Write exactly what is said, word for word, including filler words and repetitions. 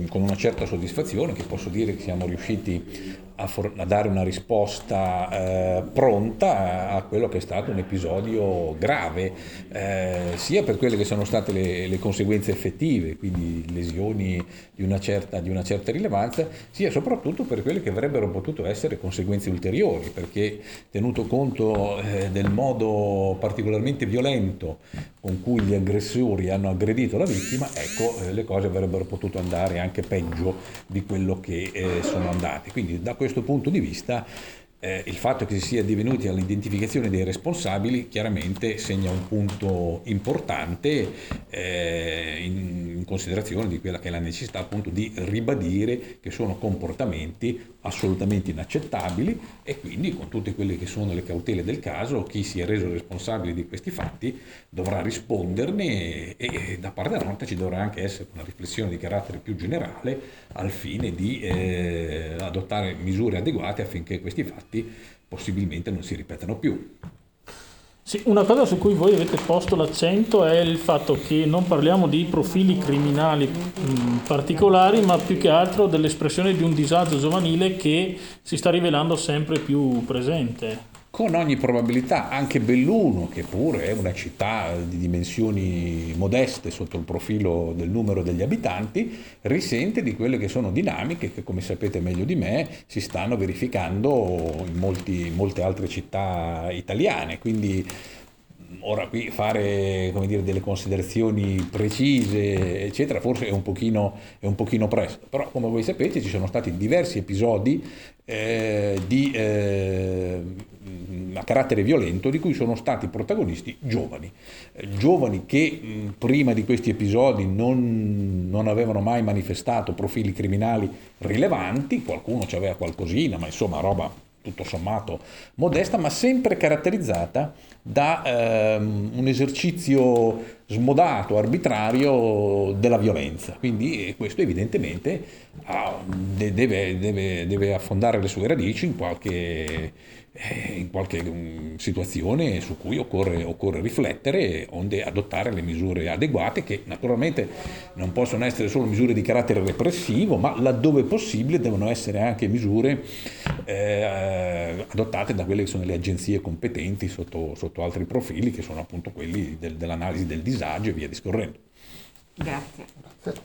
con una certa soddisfazione che posso dire che siamo riusciti a, for- a dare una risposta eh, pronta a quello che è stato un episodio grave, eh, sia per quelle che sono state le, le conseguenze effettive, quindi lesioni di una certa, di una certa rilevanza, sia soprattutto per quelle che avrebbero potuto essere conseguenze ulteriori, perché tenuto conto eh, del modo particolarmente violento con cui gli aggressori hanno aggredito la vittima, ecco, eh, le cose avrebbero potuto andare anche peggio di quello che eh, sono andate. Quindi da questo punto di vista eh, il fatto che si sia divenuti all'identificazione dei responsabili chiaramente segna un punto importante eh, in, in considerazione di quella che è la necessità appunto di ribadire che sono comportamenti assolutamente inaccettabili e quindi con tutte quelle che sono le cautele del caso chi si è reso responsabile di questi fatti dovrà risponderne e, e da parte della nostra ci dovrà anche essere una riflessione di carattere più generale al fine di eh, adottare misure adeguate affinché questi fatti possibilmente non si ripetano più. Sì, una cosa su cui voi avete posto l'accento è il fatto che non parliamo di profili criminali mh, particolari, ma più che altro dell'espressione di un disagio giovanile che si sta rivelando sempre più presente. Con ogni probabilità anche Belluno, che pure è una città di dimensioni modeste sotto il profilo del numero degli abitanti, risente di quelle che sono dinamiche che, come sapete meglio di me, si stanno verificando in molti, in molte altre città italiane. Quindi ora qui fare, come dire, delle considerazioni precise, eccetera, forse è un pochino, è un pochino presto, però come voi sapete ci sono stati diversi episodi eh, di, eh, a carattere violento di cui sono stati protagonisti giovani, eh, giovani che mh, prima di questi episodi non, non avevano mai manifestato profili criminali rilevanti, qualcuno ci aveva qualcosina, ma insomma roba tutto sommato modesta, ma sempre caratterizzata da ehm, un esercizio smodato, arbitrario della violenza. Quindi questo evidentemente ha, deve, deve, deve affondare le sue radici in qualche, in qualche situazione su cui occorre, occorre riflettere, onde adottare le misure adeguate, che naturalmente non possono essere solo misure di carattere repressivo, ma laddove possibile devono essere anche misure eh, adottate da quelle che sono le agenzie competenti sotto, sotto altri profili, che sono appunto quelli del, dell'analisi del disagio e via discorrendo. Grazie.